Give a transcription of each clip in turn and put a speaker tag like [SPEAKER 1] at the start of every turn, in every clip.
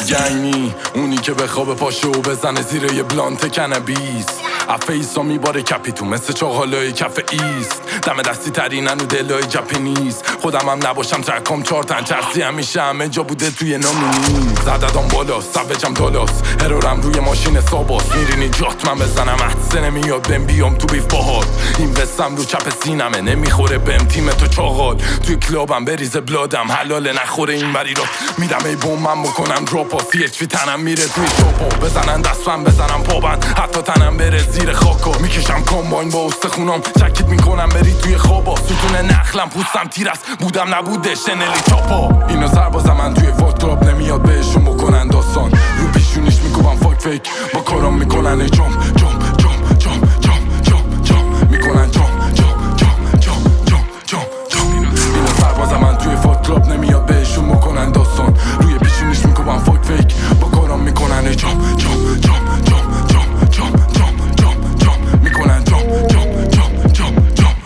[SPEAKER 1] گنگی اونی که به خواب پاشه و بزنه زیر یه بلانت کنبیس افیسا میباره کپی تو مثل چاقالای کف ایست دم دستی ترینن و دلای جپنیز خودم هم نباشم ترکام 4 تن چرسی همیشه همه جا بوده توی نامونی زددام بالاست سوجم دالاست هرورم روی ماشین ساباست میرینی جات من بزنم حدسه نمیاد بهم بیام تو بیف باهات این قسم رو چپ سینمه نمیخوره بهم تیم تو چاقال توی کلابم بریزه بلادم حلاله نخوره این وری را میدم ای بوم من بکنم دراپا CHV تنم میره توی شاپا بزنن دستم بزنم پابند حتی تنم بره زیر خاکا میکشم کامباین با استخونام چکیت میکنم بری توی خوابا ستون نخلم پوستم تیر است بودم نبوده شنلی چاپا اینو سربازم من توی فاک کلاب نمیاد بهشون بکنن داستان رو پیشونیش میکوبم فاک فیک با کارام میکنن ای جام جام جام جام جام جام جام میکنن جام جام جام جام جام جام اینو سربازم من توی فاک کلاب نمیاد بهشون بکنن داستان روی پیشونیش میکوبم فاک فیک با کارام میکنن ای جام جام جام جام جام جام جام جام جام میکنن جام جام جام جام جام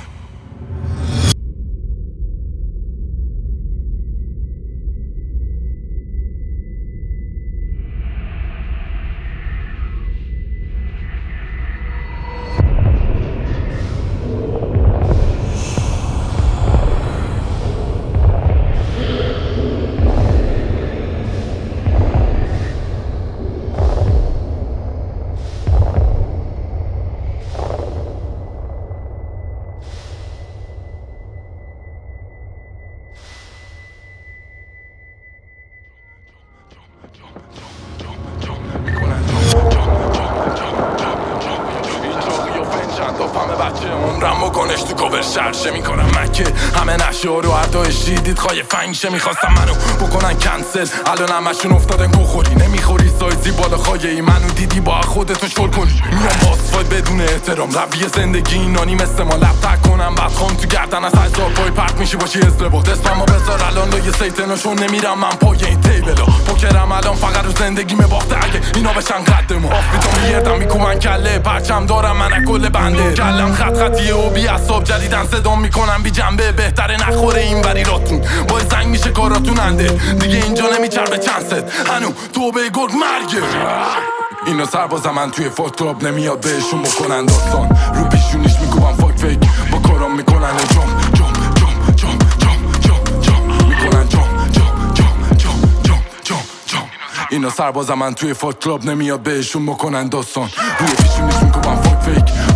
[SPEAKER 1] عمرم و گنش تو کوور شرشه میکنم مکه همه نشه رو عدایش دیدید خواهی فنگشه میخواستم منو بکنن کنسل الان همشون افتادن گوخوری نمیخوری سایزی بالا خواهی ای منو دیدی با خودتو شل کنی میام باز بدون احترام رویه زندگی اینانی مثل ما لب تک کنم بعد خون تو گردن از هزار پای پرت میشی باشی استربات اسممو بذار الان لایه سیتناشون نمیرم من پای این تیبلا پوکرم الان فقط رو زندگیمه باخته اگه اینا بشن قد ما آف بیتو میگردم میکومن کله پرچم دارم من کل بنده کلم خط خطیه و بی اصاب جدیدن صدام میکنم بی جنبه بهتره نخوره این وری راتون باید زنگ میشه کاراتون انده دیگه اینجا نمیچربه چند ست هنو تو به گرگ مرگه اینو سربازم من توی فاک کلاب نمیاد بهشون بکنن داستان رو پیشونیش میکوبم فاک فیک با کارام میکنن جام جام جام جام جام جام جام میکنن جام جام جام جام جام جام جام اینو سربازم من توی فاک کلاب نمیاد بهشون بکنن داستان روی پیشونیش میکوبم فاک فیک